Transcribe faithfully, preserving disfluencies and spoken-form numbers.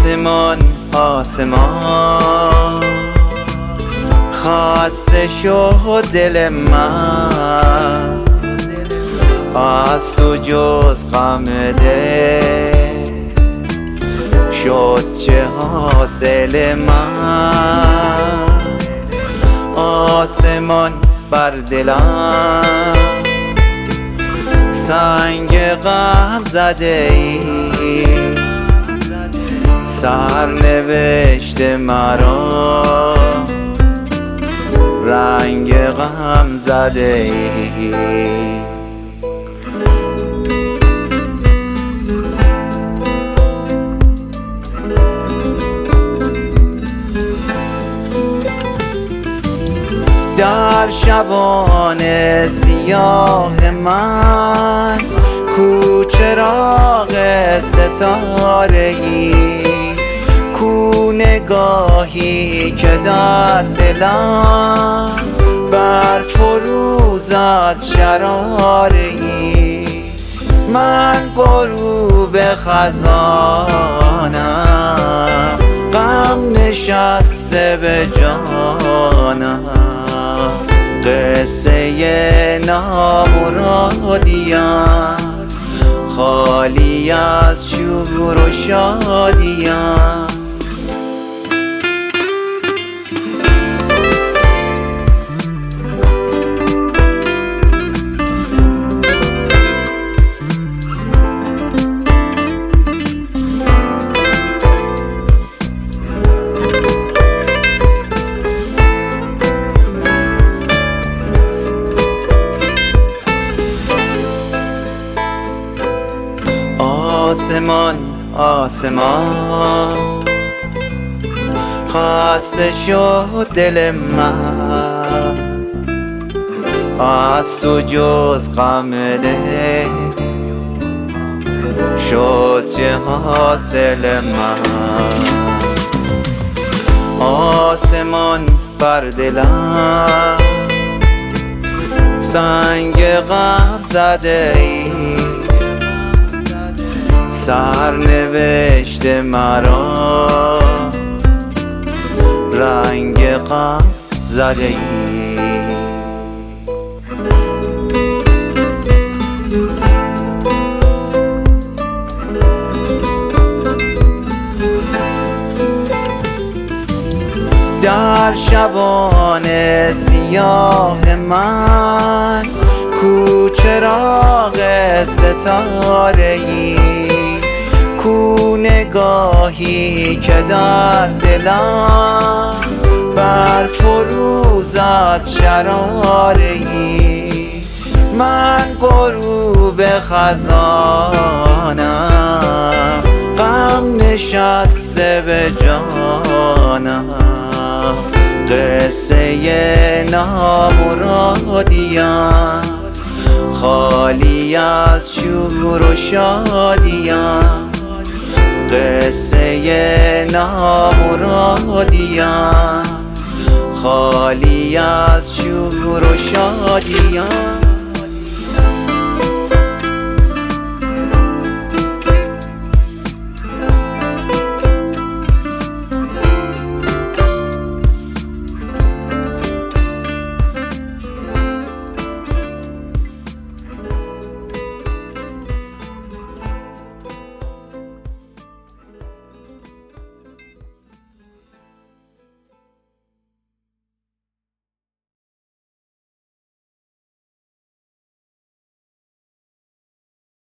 آسمان آسمان خسته شد دل من، از تو جز غم دل شد چه حاصل من. آسمان بر دلم سنگ غم زده ای، سرنوشت مرا رنگ غم زده ای. در شبان سیاه من کو چراغ ستاره ای، کو نگاهی که در دلم بر فروزد شراره ای. من غروب خزانم، غم نشسته به جانم، قصه نامرادیم خالی از شور و شادیم. آسمان آسمان خسته شد دل من، از تو جز غم دل شد چه حاصل من. آسمان بر دلم سنگ غم زده ای، سرنوشت مرا رنگ غم زده ای. در شبان سیاه من کو چراغ ستاره ای، کو نگاهی که در دلم بر فروزد شراره ای. من غروب خزانم، غم نشسته به جانم، قصه نامرادیم خالی از شور و شادیم، قصه نامرادیم خالی از شور و شادیم.